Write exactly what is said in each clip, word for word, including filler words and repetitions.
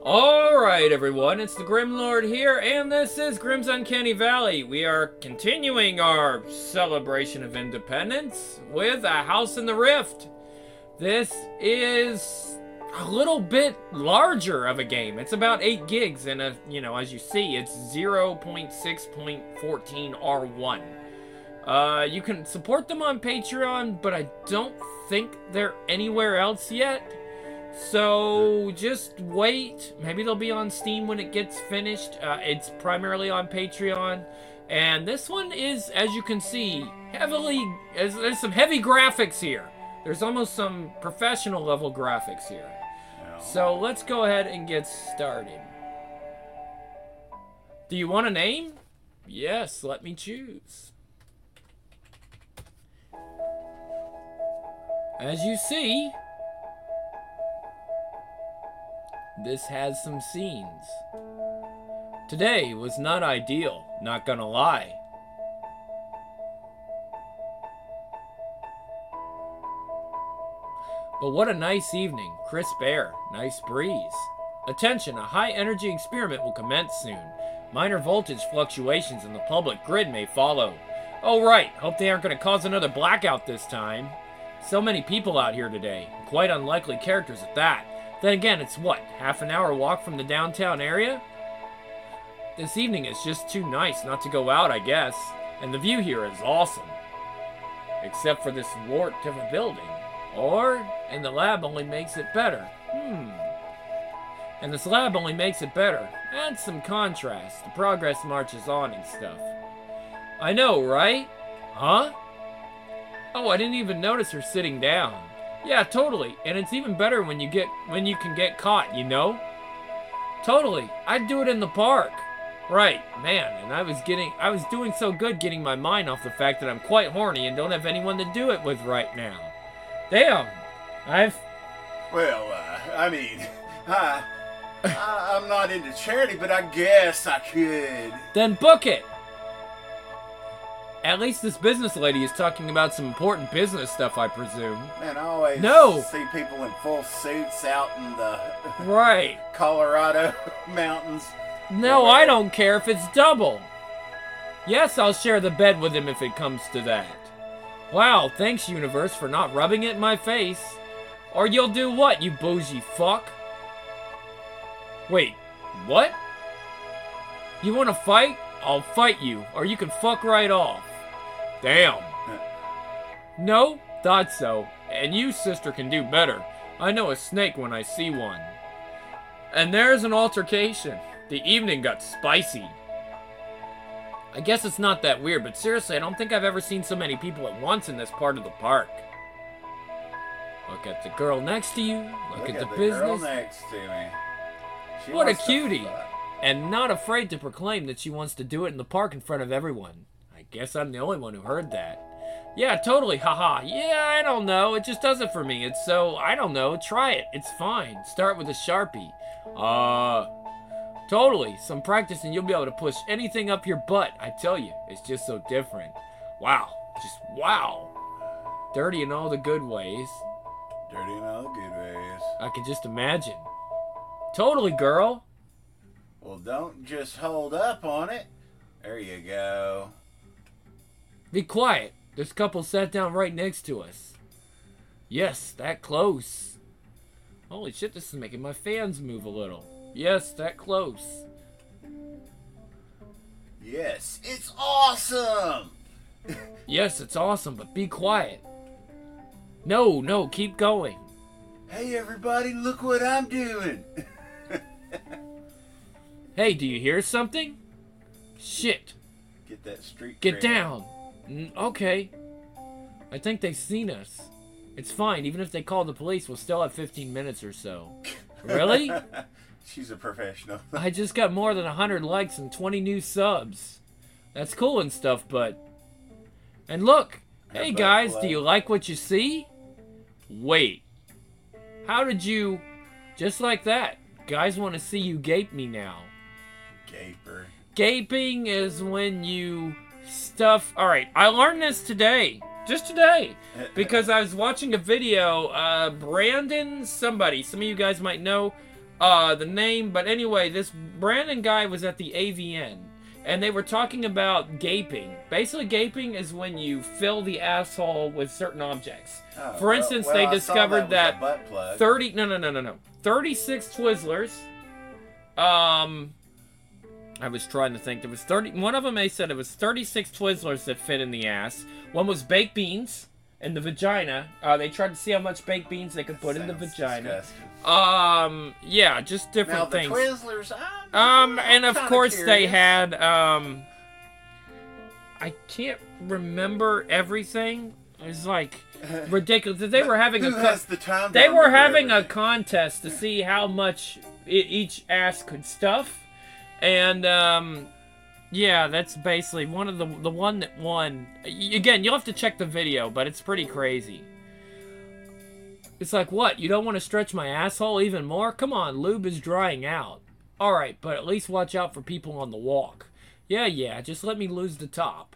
Alright everyone, it's the Grimlord here, and this is Grim's Uncanny Valley. We are continuing our celebration of independence with A House in the Rift. This is a little bit larger of a game. It's about eight gigs, and a, you know, as you see, it's zero point six point one four R one. Uh, you can support them on Patreon, but I don't think they're anywhere else yet. So just wait. Maybe they'll be on Steam when it gets finished. Uh, it's primarily on Patreon. And this one is, as you can see, heavily... There's, there's some heavy graphics here. There's almost some professional level graphics here. No. So let's go ahead and get started. Do you want a name? Yes, let me choose. As you see... this has some scenes. Today was not ideal, not gonna lie. But what a nice evening. Crisp air, nice breeze. Attention, a high energy experiment will commence soon. Minor voltage fluctuations in the public grid may follow. Oh right, hope they aren't gonna cause another blackout this time. So many people out here today, quite unlikely characters at that. Then again, it's what, half an hour walk from the downtown area? This evening is just too nice not to go out, I guess. And the view here is awesome. Except for this warped of a building. Or, and the lab only makes it better. Hmm. And this lab only makes it better. Add some contrast. The progress marches on and stuff. I know, right? Huh? Oh, I didn't even notice her sitting down. Yeah, totally. And it's even better when you get when you can get caught, you know? Totally. I'd do it in the park. Right, man, and I was getting I was doing so good getting my mind off the fact that I'm quite horny and don't have anyone to do it with right now. Damn. I've Well, uh, I mean, I, I I'm not into charity, but I guess I could. Then book it. At least this business lady is talking about some important business stuff, I presume. Man, I always no. see people in full suits out in the right Colorado mountains. No, I don't care if it's double. Yes, I'll share the bed with him if it comes to that. Wow, thanks, universe, for not rubbing it in my face. Or you'll do what, you bougie fuck? Wait, what? You want to fight? I'll fight you, or you can fuck right off. Damn. No? Thought so. And you, sister, can do better. I know a snake when I see one. And there's an altercation. The evening got spicy. I guess it's not that weird, but seriously, I don't think I've ever seen so many people at once in this part of the park. Look at the girl next to you. Look, Look at, at the, the business. girl next to me. She What a wants to cutie. fuck. And not afraid to proclaim that she wants to do it in the park in front of everyone. I guess I'm the only one who heard that. Yeah, totally, haha. Yeah, I don't know. It just does it for me. It's so, I don't know. Try it. It's fine. Start with a Sharpie. Uh, totally. Some practice and you'll be able to push anything up your butt. I tell you, it's just so different. Wow. Just wow. Dirty in all the good ways. Dirty in all the good ways. I can just imagine. Totally, girl. Well, don't just hold up on it. There you go. Be quiet. This couple sat down right next to us. Yes, that close. Holy shit, this is making my fans move a little. Yes, that close. Yes, it's awesome! Yes, it's awesome, but be quiet. No, no, keep going. Hey everybody, look what I'm doing! Hey, do you hear something? Shit. Get that street Get cred. down. Mm, okay. I think they've seen us. It's fine. Even if they call the police, we'll still have fifteen minutes or so. Really? She's a professional. I just got more than one hundred likes and twenty new subs. That's cool and stuff, but... And look! Hey guys, do you like what you see? Wait. How did you... Just like that. Guys want to see you gape me now. Gaper. Gaping is when you stuff... Alright, I learned this today. Just today. Because I was watching a video. Uh, Brandon somebody, some of you guys might know, uh, the name, but anyway, this Brandon guy was at the A V N, and they were talking about gaping. Basically, gaping is when you fill the asshole with certain objects. Oh, For well- instance, well, they I saw discovered that, that, was a butt plug. thirty, no, no, no, no, no, thirty-six Twizzlers. Um, I was trying to think. There was thirty. One of them, they said it was thirty-six Twizzlers that fit in the ass. One was baked beans in the vagina. Uh, they tried to see how much baked beans they could put in the Sounds vagina. disgusting. Um, yeah, just different Now the things. Twizzlers, I'm, Um, I'm and of kinda course they curious. had, um, I can't remember everything. It's like ridiculous. They were having a, Who co- has the time to they were remember having a everything? contest to see how much i- each ass could stuff, and um, yeah, that's basically one of the the one that won. Y- Again, you'll have to check the video, but it's pretty crazy. It's like, what? You don't want to stretch my asshole even more? Come on, lube is drying out. Alright, but at least watch out for people on the walk. Yeah, yeah, just let me lose the top.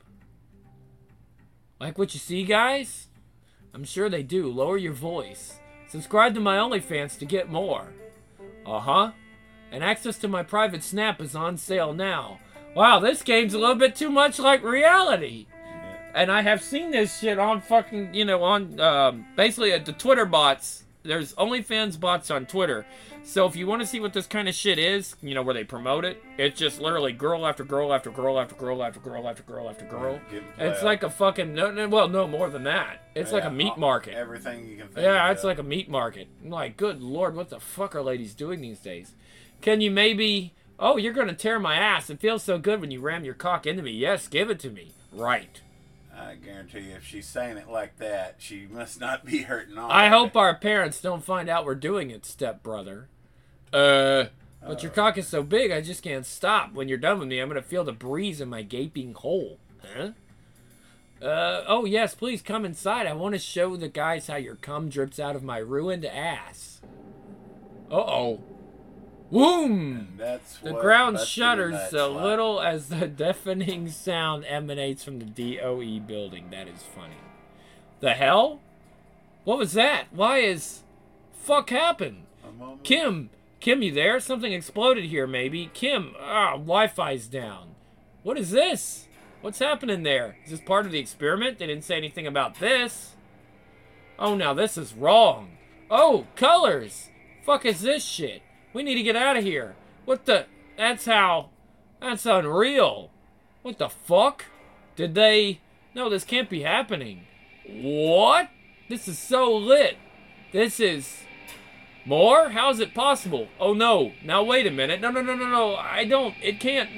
Like what you see, guys? I'm sure they do. Lower your voice. Subscribe to my OnlyFans to get more. Uh-huh. And access to my private Snap is on sale now. Wow, this game's a little bit too much like reality. And I have seen this shit on fucking, you know, on, um, basically at the Twitter bots. There's OnlyFans bots on Twitter. So if you want to see what this kind of shit is, you know, where they promote it, it's just literally girl after girl after girl after girl after girl after girl after girl. Getting It's plowed. like a fucking, no, no, well, no, more than that. It's like Yeah, a meat all- market. Everything you can think Yeah, of. it's like a meat market. I'm like, good lord, what the fuck are ladies doing these days? Can you maybe... Oh, you're going to tear my ass. It feels so good when you ram your cock into me. Yes, give it to me. Right. I guarantee you, if she's saying it like that, she must not be hurting on. I hope our parents don't find out we're doing it, stepbrother. Uh, but your cock is so big, I just can't stop. When you're done with me, I'm going to feel the breeze in my gaping hole. Huh? Uh, oh yes, please come inside. I want to show the guys how your cum drips out of my ruined ass. Uh-oh. Whoom! That's The what ground busted your shudders nuts a like. little as the deafening sound emanates from the D O E building. That is funny. The hell? What was that? Why is... Fuck happened? A moment. Kim! Kim, you there? Something exploded here, maybe. Kim! Ah, Wi-Fi's down. What is this? What's happening there? Is this part of the experiment? They didn't say anything about this. Oh, now this is wrong. Oh, colors! Fuck is this shit? We need to get out of here. What the... That's how... That's unreal. What the fuck? Did they... No, this can't be happening. What? This is so lit. This is... More? How is it possible? Oh no. Now wait a minute. No, no, no, no, no. I don't... It can't...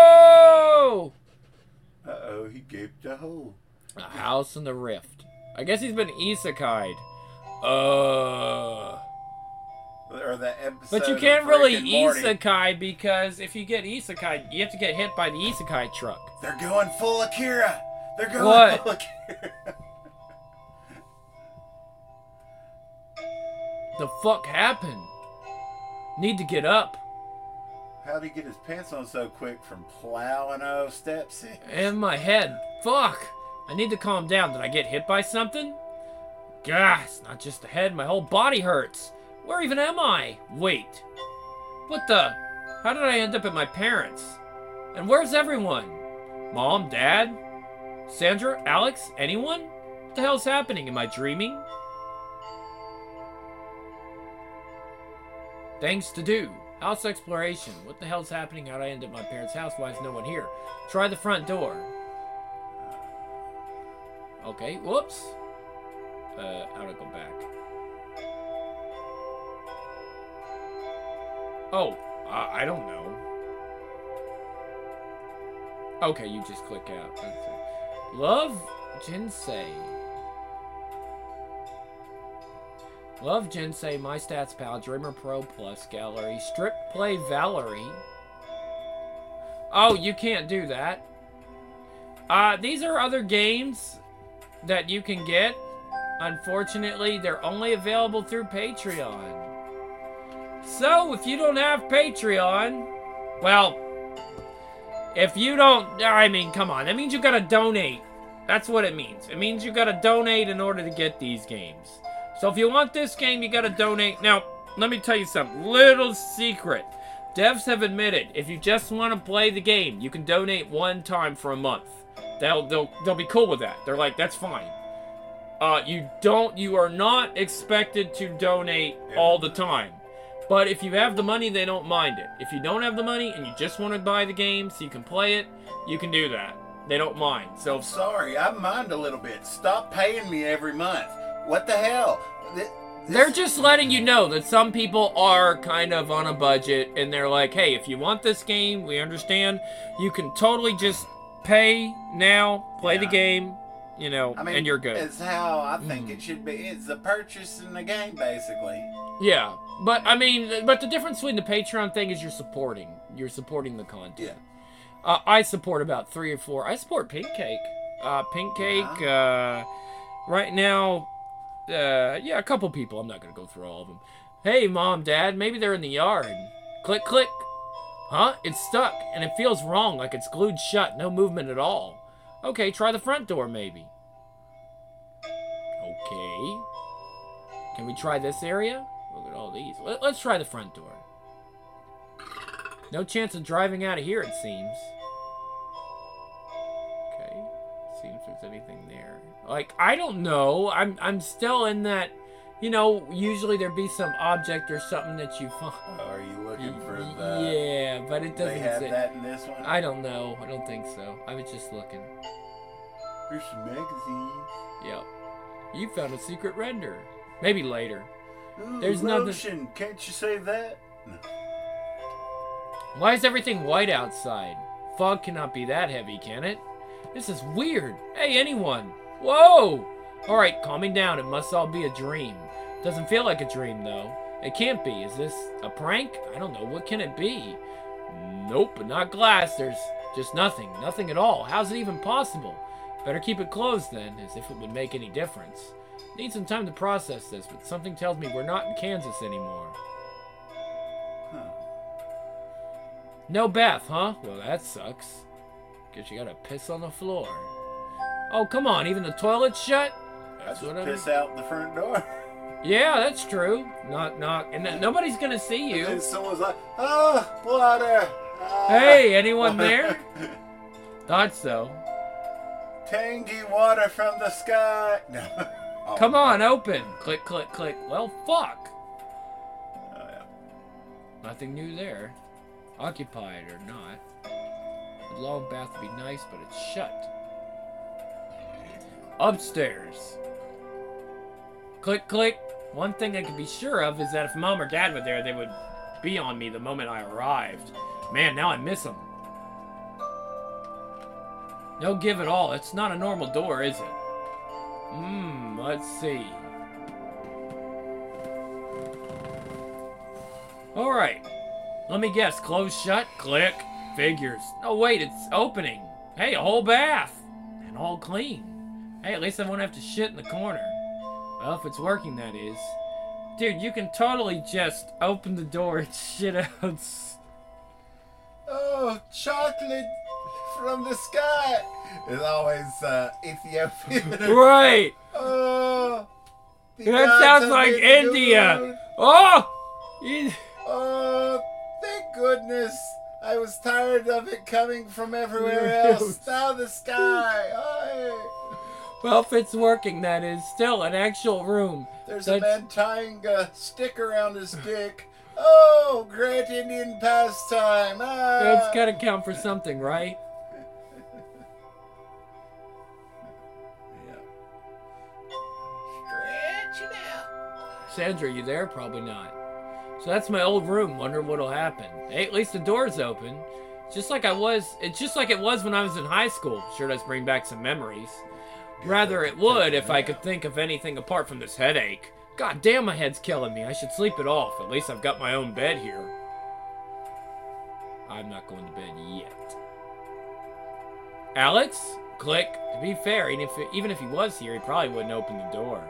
No! Uh-oh, he gaped a hole. A house in the rift. I guess he's been isekai'd. Uh... Or that episode But you of can't Rick really and Morty. isekai because if you get isekai, you have to get hit by the isekai truck. They're going full Akira. They're going What? full Akira. The fuck happened? Need to get up. How'd he get his pants on so quick from plowing those steps in? And my head. Fuck. I need to calm down. Did I get hit by something? Gah, it's not just the head. My whole body hurts. Where even am I? Wait. What the? How did I end up at my parents'? And where's everyone? Mom? Dad? Sandra? Alex? Anyone? What the hell's happening? Am I dreaming? Things to do. House exploration. What the hell's happening? How'd I end up at my parents' house? Why is no one here? Try the front door. Okay, whoops. Uh, how do I go back? Oh, uh, I don't know. Okay, you just click out. That's it. Love Jinsei. Love Jinsei, My Stats Pal, Dreamer Pro Plus, Gallery, Strip Play Valerie. Oh, you can't do that. Uh, these are other games that you can get. Unfortunately, they're only available through Patreon. So, if you don't have Patreon, well, if you don't, I mean, come on, that means you gotta donate. That's what it means. It means you gotta donate in order to get these games. So if you want this game, you gotta donate. Now, let me tell you something. Little secret. Devs have admitted, if you just want to play the game, you can donate one time for a month. They'll, they'll, they'll be cool with that. They're like, that's fine. Uh, you don't, you are not expected to donate yeah. all the time. But if you have the money, they don't mind it. If you don't have the money and you just want to buy the game so you can play it, you can do that. They don't mind. So I'm sorry, I mind a little bit. Stop paying me every month. What the hell? This... They're just letting you know that some people are kind of on a budget, and they're like, hey, if you want this game, we understand. You can totally just pay now, play yeah. the game, you know, I mean, and you're good. It's how I think mm. it should be. It's a purchase in the game, basically. Yeah, but I mean, but the difference between the Patreon thing is you're supporting. You're supporting the content. Yeah. Uh, I support about three or four. I support Pink Cake. Uh, Pink Cake, yeah. uh, right now, uh, yeah, a couple people. I'm not going to go through all of them. Hey, Mom, Dad, maybe they're in the yard. Click, click. Huh? It's stuck, and it feels wrong, like it's glued shut, no movement at all. Okay, try the front door, maybe. Okay. Can we try this area? Look at all these. Let, let's try the front door. No chance of driving out of here, it seems. Okay. See if there's anything there. Like, I don't know. I'm I'm still in that, you know, usually there'd be some object or something that you find. Oh, are you looking for the... Yeah, but it doesn't They have say... that in this one? I don't know. I don't think so. I was just looking. There's some magazines. Yep. You found a secret render. Maybe later. Ooh, There's lotion. nothing... Can't you say that? No. Why is everything white outside? Fog cannot be that heavy, can it? This is weird. Hey, anyone. Whoa! Alright, calming down. It must all be a dream. Doesn't feel like a dream, though. It can't be. Is this a prank? I don't know. What can it be? Nope, not glass. There's just nothing. Nothing at all. How's it even possible? Better keep it closed, then, as if it would make any difference. Need some time to process this, but something tells me we're not in Kansas anymore. Huh. No bath, huh? Well, that sucks. Guess you gotta piss on the floor. Oh, come on, even the toilet's shut? That's what I I piss mean. out the front door. Yeah, that's true. Knock, knock. And then nobody's gonna see you. And someone's like, oh, water. Ah. Hey, anyone there? Thought so. Tangy water from the sky. No. Oh. Come on, open. Click, click, click. Well, fuck. Oh, yeah. Nothing new there. Occupied or not. The long bath would be nice, but it's shut. Upstairs. Click, click. One thing I can be sure of is that if Mom or Dad were there, they would be on me the moment I arrived. Man, now I miss them. No give at all. It's not a normal door, is it? Hmm, let's see. Alright. Let me guess. Closed shut? Click. Figures. Oh, wait, it's opening. Hey, a whole bath. And all clean. Hey, at least I won't have to shit in the corner. Well, if it's working, that is. Dude, you can totally just open the door and shit out. Oh, chocolate from the sky. It's always uh, Ethiopian. Right. Oh. That sounds like India. Good. Oh. You... Oh, thank goodness. I was tired of it coming from everywhere else. Now the sky. Oh. Well, if it's working, that is. Still, an actual room. There's That's... a man tying a stick around his dick. Oh, great Indian pastime. Ah. That's gotta count for something, right? Yeah. Stretch it out. Sandra, you there? Probably not. So that's my old room. Wonder what'll happen. Hey, at least the door's open. Just like I was. It's just like it was when I was in high school. Sure does bring back some memories. Rather it would if I could think of anything apart from this headache. God damn, my head's killing me. I should sleep it off. At least I've got my own bed here. I'm not going to bed yet. Alex? Click. To be fair, even if, even if he was here, he probably wouldn't open the door.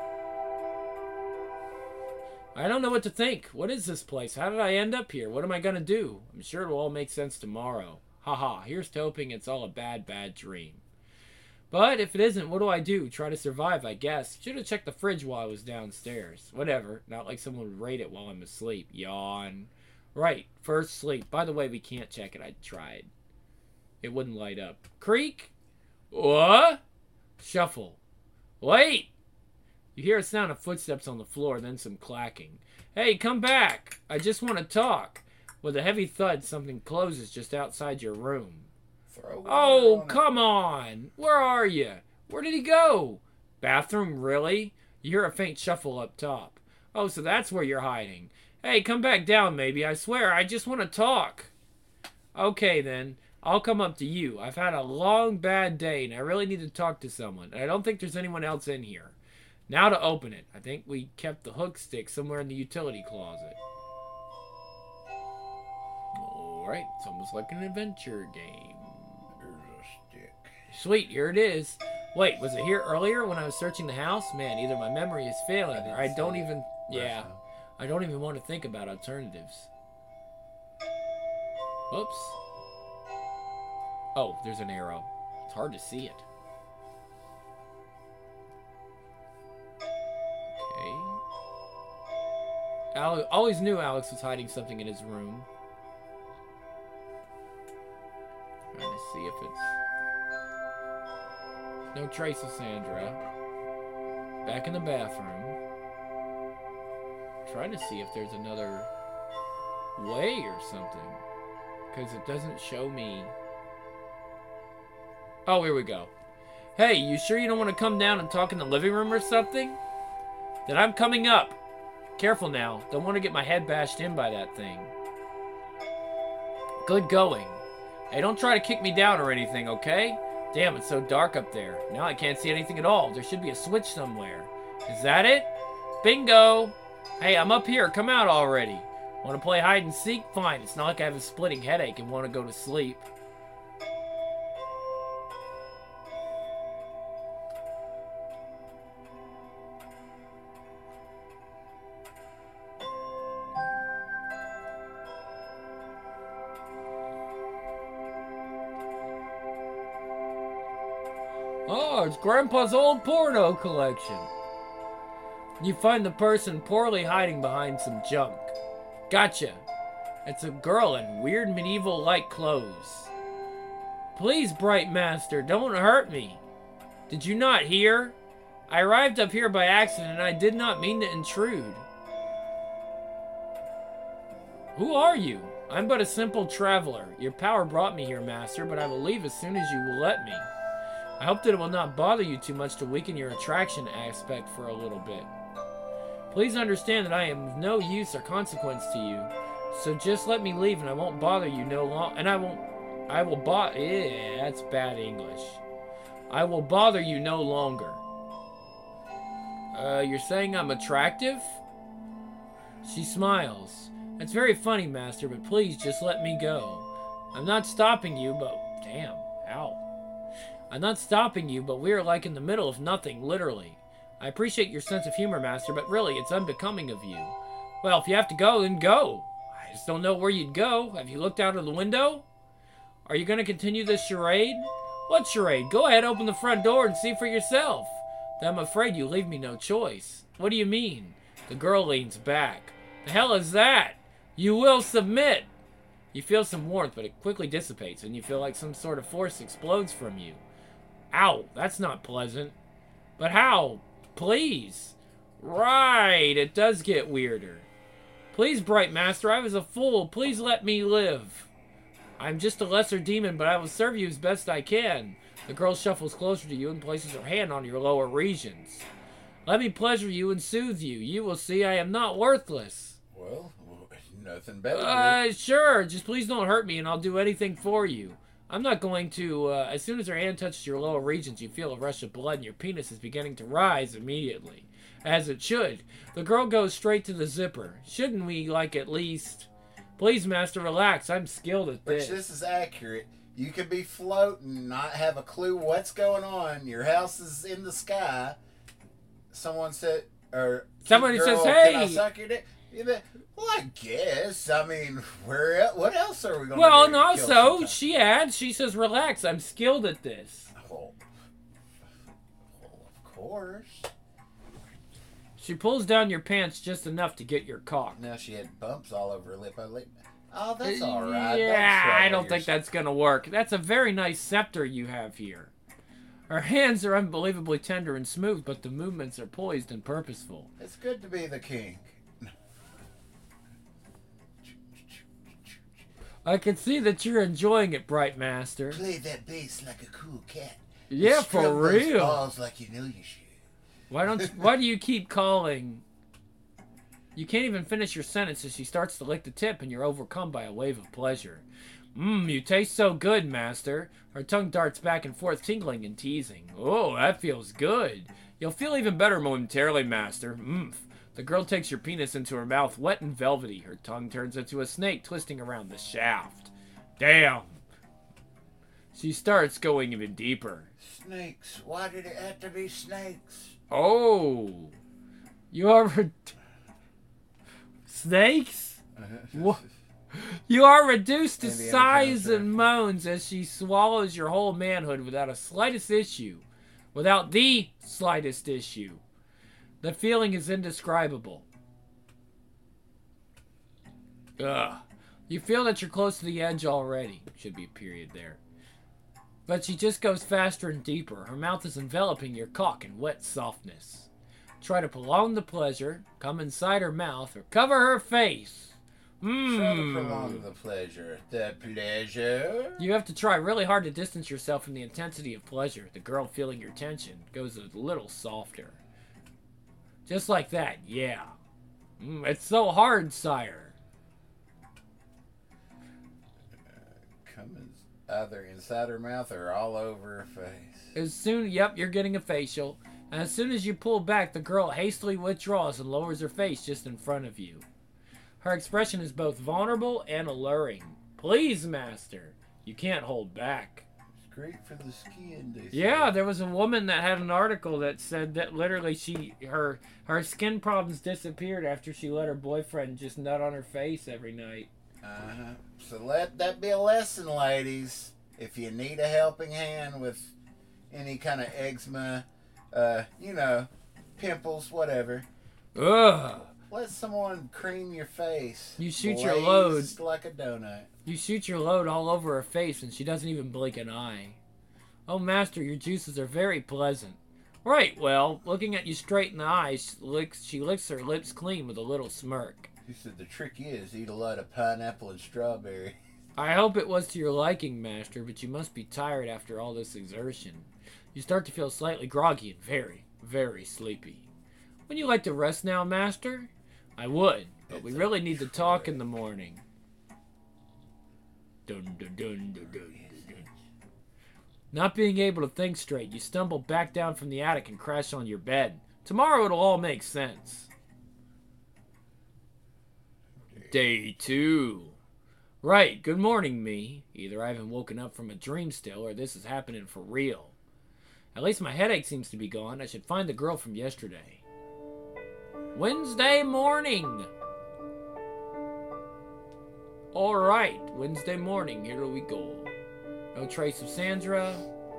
I don't know what to think. What is this place? How did I end up here? What am I gonna do? I'm sure it'll all make sense tomorrow. Haha, here's to hoping it's all a bad, bad dream. But if it isn't, what do I do? Try to survive, I guess. Should have checked the fridge while I was downstairs. Whatever. Not like someone would raid it while I'm asleep. Yawn. Right. First sleep. By the way, we can't check it. I tried. It wouldn't light up. Creak. What? Shuffle. Wait. You hear a sound of footsteps on the floor, then some clacking. Hey, come back. I just want to talk. With a heavy thud, something closes just outside your room. Oh, come on. Where are you? Where did he go? Bathroom, really? You hear a faint shuffle up top. Oh, so that's where you're hiding. Hey, come back down, maybe. I swear, I just want to talk. Okay, then. I'll come up to you. I've had a long, bad day, and I really need to talk to someone. And I don't think there's anyone else in here. Now to open it. I think we kept the hook stick somewhere in the utility closet. Alright, it's almost like an adventure game. Sweet, here it is. Wait, was it here earlier when I was searching the house? Man, either my memory is failing or I don't even... Yeah, I don't even want to think about alternatives. Whoops. Oh, there's an arrow. It's hard to see it. Okay. I always knew Alex was hiding something in his room. Trying to see if it's... No trace of Sandra. Back in the bathroom. Trying to see if there's another way or something. Because it doesn't show me... Oh, here we go. Hey, you sure you don't want to come down and talk in the living room or something? Then I'm coming up. Careful now. Don't want to get my head bashed in by that thing. Good going. Hey, don't try to kick me down or anything, okay? Damn, it's so dark up there. Now I can't see anything at all. There should be a switch somewhere. Is that it? Bingo! Hey, I'm up here. Come out already. Want to play hide and seek? Fine. It's not like I have a splitting headache and want to go to sleep. Oh, it's Grandpa's old porno collection. You find the person poorly hiding behind some junk. Gotcha. It's a girl in weird medieval-like clothes. Please, Bright Master, don't hurt me. Did you not hear? I arrived up here by accident and I did not mean to intrude. Who are you? I'm but a simple traveler. Your power brought me here, Master, but I will leave as soon as you will let me. I hope that it will not bother you too much to weaken your attraction aspect for a little bit. Please understand that I am of no use or consequence to you, so just let me leave and I won't bother you no long. And I won't. I will bo- Yeah, that's bad English. I will bother you no longer. Uh, you're saying I'm attractive? She smiles. That's very funny, Master, but please just let me go. I'm not stopping you, but damn, ow. I'm not stopping you, but we're like in the middle of nothing, literally. I appreciate your sense of humor, Master, but really, it's unbecoming of you. Well, if you have to go, then go. I just don't know where you'd go. Have you looked out of the window? Are you going to continue this charade? What charade? Go ahead, open the front door and see for yourself. Then I'm afraid you leave me no choice. What do you mean? The girl leans back. The hell is that? You will submit. You feel some warmth, but it quickly dissipates, and you feel like some sort of force explodes from you. Ow, that's not pleasant. But how? Please. Right, it does get weirder. Please, Bright Master, I was a fool. Please let me live. I'm just a lesser demon, but I will serve you as best I can. The girl shuffles closer to you and places her hand on your lower regions. Let me pleasure you and soothe you. You will see I am not worthless. Well, nothing better. Uh, sure. Just please don't hurt me and I'll do anything for you. I'm not going to, uh, as soon as her hand touches your lower regions, you feel a rush of blood and your penis is beginning to rise immediately. As it should. The girl goes straight to the zipper. Shouldn't we, like, at least... Please, Master, relax. I'm skilled at this. But this is accurate. You could be floating, not have a clue what's going on. Your house is in the sky. Someone said, or... Somebody girl, says, hey! Can I suck your dick? Well, I guess. I mean, where? El- what else are we going to well, do? Well, and also, she adds, she says, relax, I'm skilled at this. Oh. course. She pulls down your pants just enough to get your cock. Now she had bumps all over her lip. I lip. Oh, that's all right. Yeah, don't I don't think that's gonna work. That's a very nice scepter you have here. Her hands are unbelievably tender and smooth, but the movements are poised and purposeful. It's good to be the king. I can see that you're enjoying it, Bright Master. Play that bass like a cool cat. Yeah, for Scrub those real. balls like you know you should. Why don't? Why do you keep calling? You can't even finish your sentence as she starts to lick the tip, and you're overcome by a wave of pleasure. Mmm, you taste so good, Master. Her tongue darts back and forth, tingling and teasing. Oh, that feels good. You'll feel even better momentarily, Master. Mmm. The girl takes your penis into her mouth, wet and velvety. Her tongue turns into a snake, twisting around the shaft. Damn. She starts going even deeper. Snakes. Why did it have to be snakes? Oh. You are... Re- Snakes? What? You are reduced to Indiana sighs Jones, and moans as she swallows your whole manhood without a slightest issue. Without the slightest issue. The feeling is indescribable. Ugh. You feel that you're close to the edge already. Should be a period there. But she just goes faster and deeper. Her mouth is enveloping your cock in wet softness. Try to prolong the pleasure. Come inside her mouth or cover her face. Mmm. Try to prolong the pleasure. The pleasure? You have to try really hard to distance yourself from the intensity of pleasure. The girl, feeling your tension, goes a little softer. Just like that, yeah. Mm, it's so hard, sire. Uh, come in, either inside her mouth or all over her face. As soon, yep, you're getting a facial. And as soon as you pull back, the girl hastily withdraws and lowers her face just in front of you. Her expression is both vulnerable and alluring. Please, Master. You can't hold back. It's great for the skin, they say. Yeah, there was a woman that had an article that said that literally she her her skin problems disappeared after she let her boyfriend just nut on her face every night. Uh-huh. So let that be a lesson, ladies. If you need a helping hand with any kind of eczema, uh, you know, pimples, whatever. Ugh. Let someone cream your face. You shoot your load. Glazed like a donut. You shoot your load all over her face and she doesn't even blink an eye. Oh, Master, your juices are very pleasant. Right, well, looking at you straight in the eyes, she licks, she licks her lips clean with a little smirk. He said the trick is eat a lot of pineapple and strawberry. I hope it was to your liking, Master, but you must be tired after all this exertion. You start to feel slightly groggy and very, very sleepy. Would you like to rest now, Master? I would, but we really need to talk in the morning. Dun, dun, dun, dun, dun, dun. Not being able to think straight, you stumble back down from the attic and crash on your bed. Tomorrow it'll all make sense. Day two. Right, good morning, me. Either I haven't woken up from a dream still, or this is happening for real. At least my headache seems to be gone. I should find the girl from yesterday. Wednesday morning. Alright, Wednesday morning, here we go. No trace of Sandra.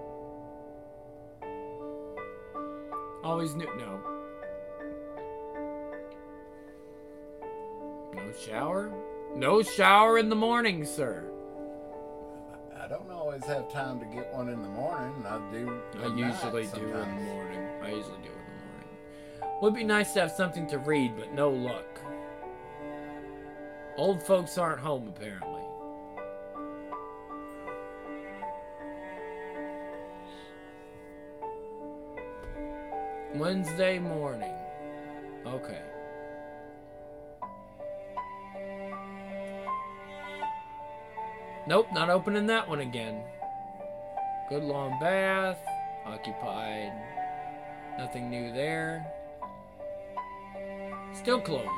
Always knew, no. No shower? No shower in the morning, sir. I don't always have time to get one in the morning. I do. I usually do in the morning. I usually do in the morning. Would be nice to have something to read, but no luck. Old folks aren't home, apparently. Wednesday morning. Okay. Nope, not opening that one again. Good long bath. Occupied. Nothing new there. Still closed.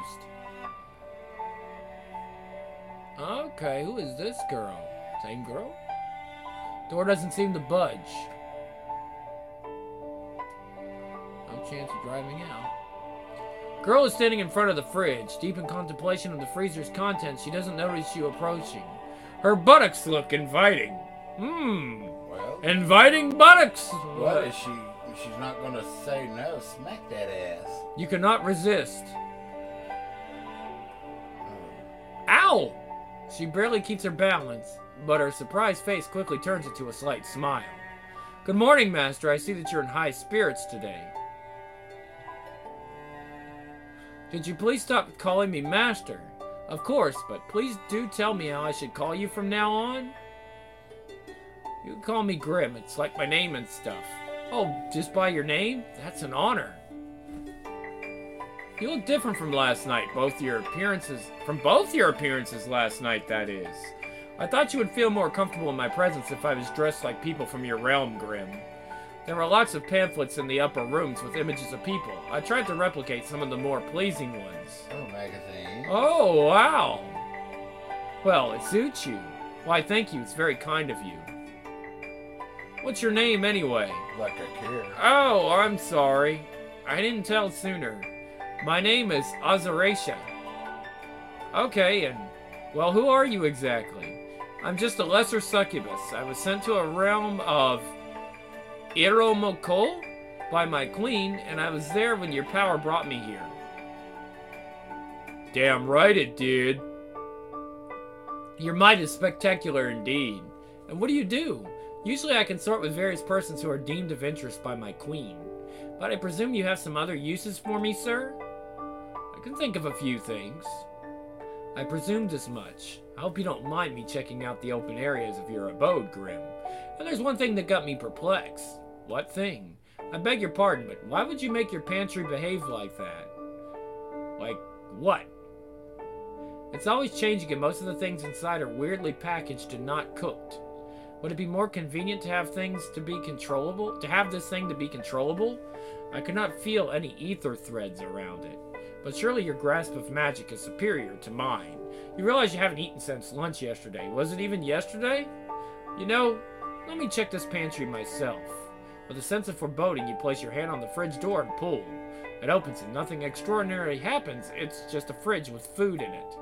Okay, who is this girl? Same girl? Door doesn't seem to budge. No chance of driving out. Girl is standing in front of the fridge, deep in contemplation of the freezer's contents. She doesn't notice you approaching. Her buttocks look inviting. Hmm. Well, Inviting buttocks. what is she? she's not gonna say no, smack that ass. You cannot resist. Oh. Ow! She barely keeps her balance, but her surprised face quickly turns into a slight smile. Good morning, Master. I see that you're in high spirits today. Could you please stop calling me Master? Of course, but please do tell me how I should call you from now on. You can call me Grim. It's like my name and stuff. Oh, just by your name? That's an honor. You look different from last night. Both your appearances... From both your appearances last night, that is. I thought you would feel more comfortable in my presence if I was dressed like people from your realm, Grim. There were lots of pamphlets in the upper rooms with images of people. I tried to replicate some of the more pleasing ones. Oh, magazine. Oh, wow. Well, it suits you. Why, thank you. It's very kind of you. What's your name, anyway? Like I care. Oh, I'm sorry. I didn't tell sooner. My name is Azaracia. Okay, and... Well, who are you exactly? I'm just a lesser succubus. I was sent to a realm of... Iromoko by my queen, and I was there when your power brought me here. Damn right it did. Your might is spectacular indeed. And what do you do? Usually I consort with various persons who are deemed of interest by my queen. But I presume you have some other uses for me, sir? I can think of a few things. I presumed as much. I hope you don't mind me checking out the open areas of your abode, Grim. And there's one thing that got me perplexed. What thing? I beg your pardon, but why would you make your pantry behave like that? Like, what? It's always changing and most of the things inside are weirdly packaged and not cooked. Would it be more convenient to have things to be controllable? To have this thing to be controllable? I could not feel any ether threads around it. But surely your grasp of magic is superior to mine. You realize you haven't eaten since lunch yesterday. Was it even yesterday? You know, let me check this pantry myself. With a sense of foreboding, you place your hand on the fridge door and pull. It opens and nothing extraordinary happens. It's just a fridge with food in it.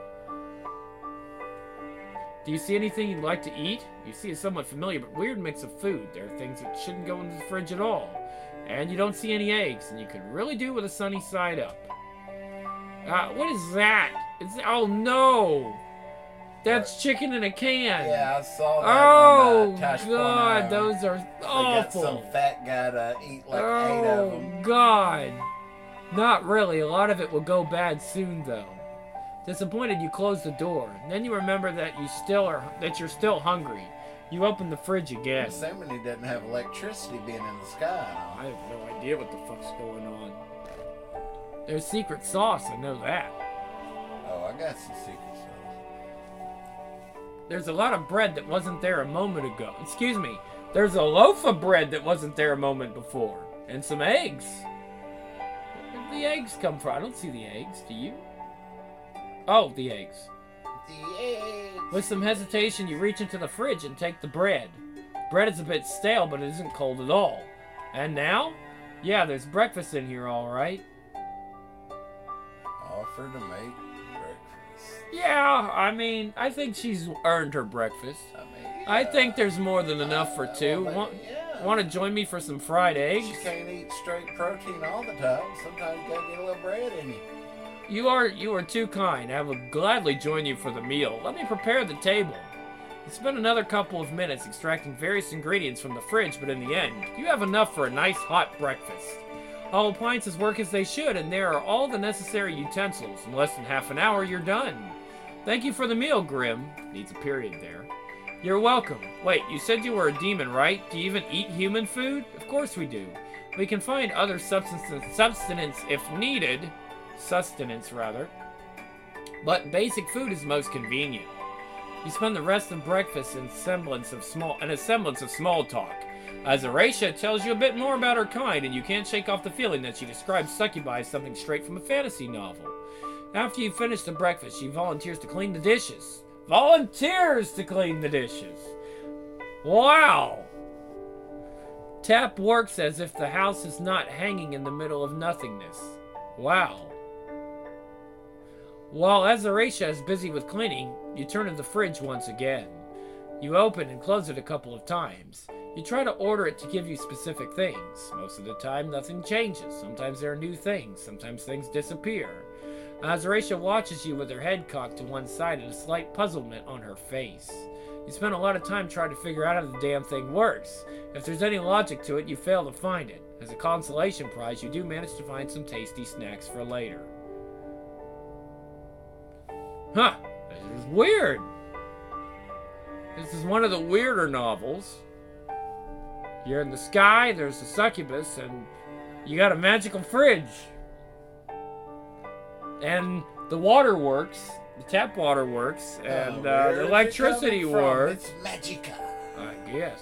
Do you see anything you'd like to eat? You see a somewhat familiar but weird mix of food. There are things that shouldn't go into the fridge at all. And you don't see any eggs, and you could really do with a sunny side up. Uh, what is that? It's, oh no! That's chicken in a can! Yeah, I saw that. Oh, on, uh, Tosh God, Porno. those are They awful! got some fat guy to eat like eight of Oh, them. God! Not really. A lot of it will go bad soon, though. Disappointed, you close the door. Then you remember that you still are that you're still hungry. You open the fridge again. Assuming he doesn't have electricity being in the sky. I have no idea what the fuck's going on. There's secret sauce, I know that. Oh, I got some secret sauce. There's a lot of bread that wasn't there a moment ago. Excuse me. There's a loaf of bread that wasn't there a moment before. And some eggs. Where did the eggs come from? I don't see the eggs. Do you? Oh, the eggs. The eggs. With some hesitation, you reach into the fridge and take the bread. Bread is a bit stale, but it isn't cold at all. And now? Yeah, there's breakfast in here, all right. Offer to make breakfast. Yeah, I mean, I think she's earned her breakfast. I mean, yeah. I think there's more than enough for two. Well, Want, yeah. want to join me for some fried eggs? You can't eat straight protein all the time. Sometimes you gotta get a little bread in you. You are you are too kind. I will gladly join you for the meal. Let me prepare the table. You spend another couple of minutes extracting various ingredients from the fridge, but in the end, you have enough for a nice hot breakfast. All appliances work as they should, and there are all the necessary utensils. In less than half an hour, you're done. Thank you for the meal, Grim. Needs a period there. You're welcome. Wait, you said you were a demon, right? Do you even eat human food? Of course we do. We can find other substance, substance if needed. Sustenance, rather. But basic food is most convenient. You spend the rest of breakfast in semblance of small in a semblance of small talk. Azaracia tells you a bit more about her kind, and you can't shake off the feeling that she describes succubi as something straight from a fantasy novel. After you finish the breakfast, she volunteers to clean the dishes. Volunteers to clean the dishes! Wow! Tap works as if the house is not hanging in the middle of nothingness. Wow. While Azaracia is busy with cleaning, you turn to the fridge once again. You open and close it a couple of times. You try to order it to give you specific things. Most of the time, nothing changes. Sometimes there are new things. Sometimes things disappear. Azaratia watches you with her head cocked to one side and a slight puzzlement on her face. You spend a lot of time trying to figure out how the damn thing works. If there's any logic to it, you fail to find it. As a consolation prize, you do manage to find some tasty snacks for later. Huh, this is weird. This is one of the weirder novels. You're in the sky, there's a succubus, and you got a magical fridge. And the water works, the tap water works, and Oh, uh, where the is it electricity coming from? works. It's magica. I guess.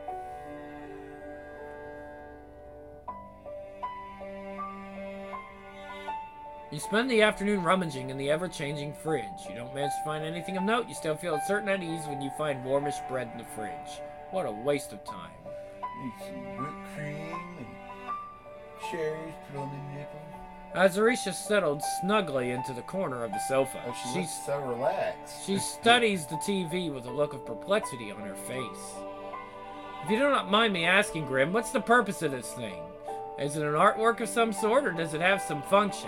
You spend the afternoon rummaging in the ever-changing fridge. You don't manage to find anything of note. You still feel a certain unease when you find warmish bread in the fridge. What a waste of time. Need some whipped cream and cherries put on the nipple. Azarisha settled snugly into the corner of the sofa. Oh, she She's, looks so relaxed. she studies the T V with a look of perplexity on her face. If you do not mind me asking, Grim, what's the purpose of this thing? Is it an artwork of some sort, or does it have some function?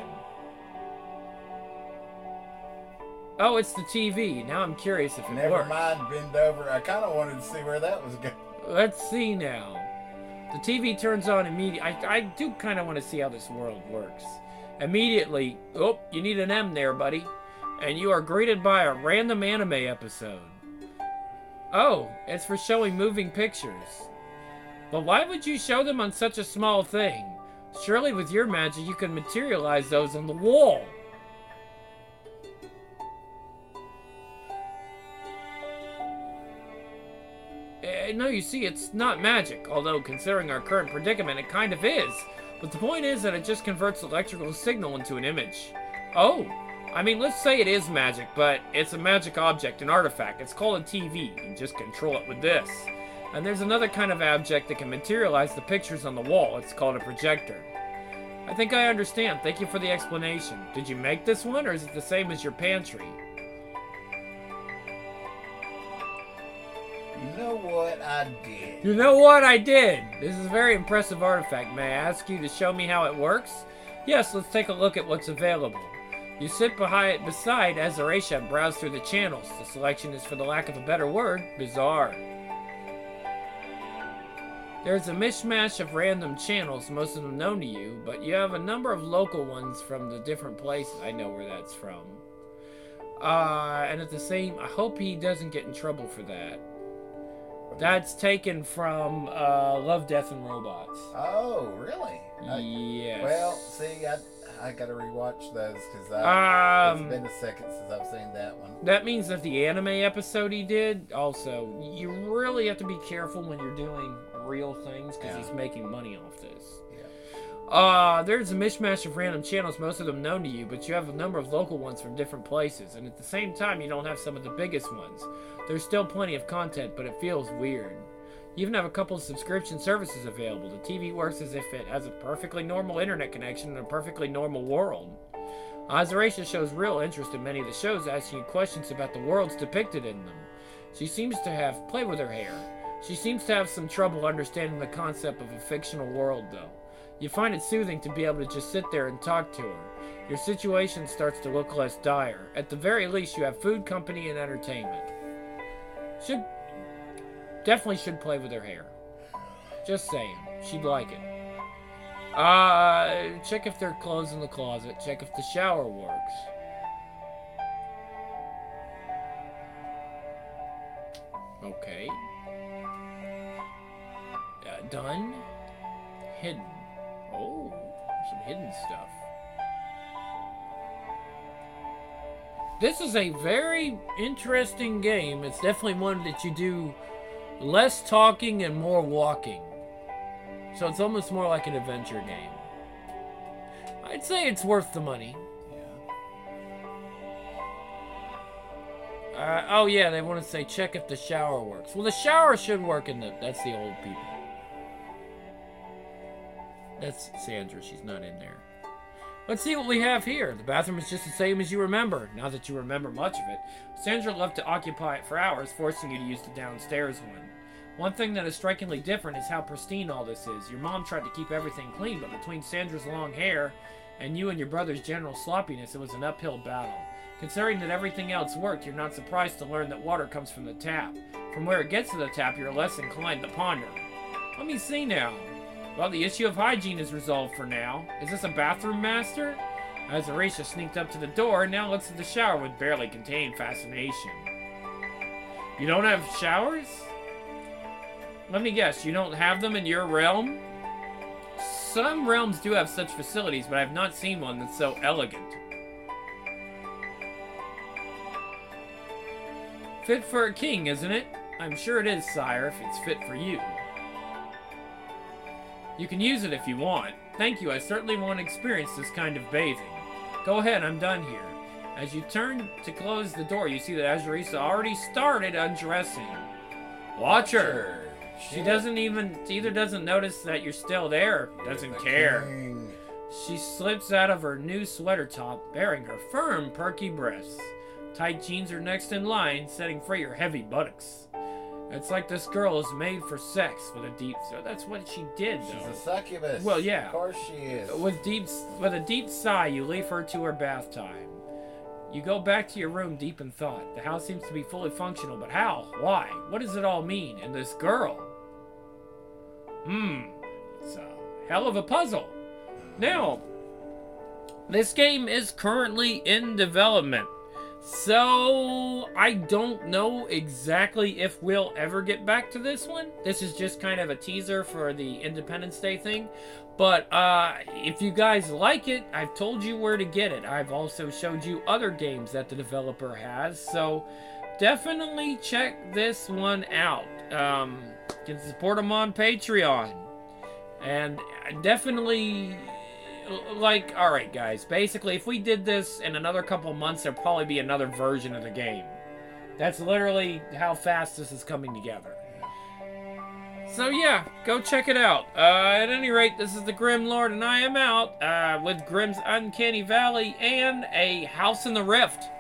Oh, it's the T V. Now I'm curious if it Never works. mind, bend over. I kind of wanted to see where that was going. Let's see now. The T V turns on immediately. I, I do kind of want to see how this world works. Immediately, oh, you need an M there, buddy. And you are greeted by a random anime episode. Oh, it's for showing moving pictures. But why would you show them on such a small thing? Surely with your magic you can materialize those on the wall. Uh, no, you see, it's not magic, although considering our current predicament, it kind of is. But the point is that it just converts electrical signal into an image. Oh, I mean, let's say it is magic, but it's a magic object, an artifact. It's called a T V. You can just control it with this. And there's another kind of object that can materialize the pictures on the wall. It's called a projector. I think I understand. Thank you for the explanation. Did you make this one, or is it the same as your pantry? You know what I did? You know what I did? This is a very impressive artifact. May I ask you to show me how it works? Yes, let's take a look at what's available. You sit behind, beside Azaratia and browse through the channels. The selection is, for the lack of a better word, bizarre. There's a mishmash of random channels, most of them known to you, but you have a number of local ones from the different places. I know where that's from. Uh, and at the same, I hope he doesn't get in trouble for that. That's taken from uh, Love, Death, and Robots. Oh, really? I- Yes. well, see, I I gotta rewatch those because Um, it's been a second since I've seen that one. that means that the anime episode he did, also, you really have to be careful when you're doing real things because Yeah. he's making money off this. Yeah. Uh, there's a mishmash of random channels, most of them known to you, but you have a number of local ones from different places, and at the same time, you don't have some of the biggest ones. There's still plenty of content, but it feels weird. You even have a couple of subscription services available. The T V works as if it has a perfectly normal internet connection in a perfectly normal world. Azaratia shows real interest in many of the shows, asking you questions about the worlds depicted in them. She seems to have played with her hair. She seems to have some trouble understanding the concept of a fictional world, though. You find it soothing to be able to just sit there and talk to her. Your situation starts to look less dire. At the very least, you have food, company, and entertainment. Should definitely should play with her hair. Just saying, she'd like it. Uh, check if there are clothes in the closet. Check if the shower works. Okay. Uh, done. Hidden. Oh, some hidden stuff. This is a very interesting game. It's definitely one that you do less talking and more walking. So it's almost more like an adventure game. I'd say it's worth the money. Yeah. Uh, oh yeah, they want to say check if the shower works. Well, the shower should work in the... That's the old people. That's Sandra. She's not in there. Let's see what we have here. The bathroom is just the same as you remember. Not that you remember much of it. Sandra loved to occupy it for hours, forcing you to use the downstairs one. One thing that is strikingly different is how pristine all this is. Your mom tried to keep everything clean, but between Sandra's long hair and you and your brother's general sloppiness, it was an uphill battle. Considering that everything else worked, you're not surprised to learn that water comes from the tap. From where it gets to the tap, you're less inclined to ponder. Let me see now. Well, the issue of hygiene is resolved for now. Is this a bathroom master? Azarisha sneaked up to the door and now looks at the shower with barely contained fascination. You don't have showers? Let me guess, you don't have them in your realm? Some realms do have such facilities, but I've not seen one that's so elegant. Fit for a king, isn't it? I'm sure it is, sire, if it's fit for you. You can use it if you want. Thank you, I certainly want to experience this kind of bathing. Go ahead, I'm done here. As you turn to close the door, you see that Azurisa already started undressing. Watch her! She doesn't even, either doesn't notice that you're still there, doesn't care. King. She slips out of her new sweater top, baring her firm, perky breasts. Tight jeans are next in line, setting free her heavy buttocks. It's like this girl is made for sex with a deep, so that's what she did, though. She's a succubus. Well, yeah. Of course she is. With deep, with a deep sigh, you leave her to her bath time. You go back to your room deep in thought. The house seems to be fully functional, but how? Why? What does it all mean? And this girl? Hmm. It's a hell of a puzzle. Now, this game is currently in development. So, I don't know exactly if we'll ever get back to this one. This is just kind of a teaser for the Independence Day thing. But, uh, if you guys like it, I've told you where to get it. I've also showed you other games that the developer has. So, definitely check this one out. Um, you can support them on Patreon. And definitely... Like, alright guys, basically if we did this in another couple months, there'll probably be another version of the game. That's literally how fast this is coming together. So yeah, go check it out. Uh, at any rate, this is the Grim Lord and I am out uh, with Grim's Uncanny Valley and a House in the Rift.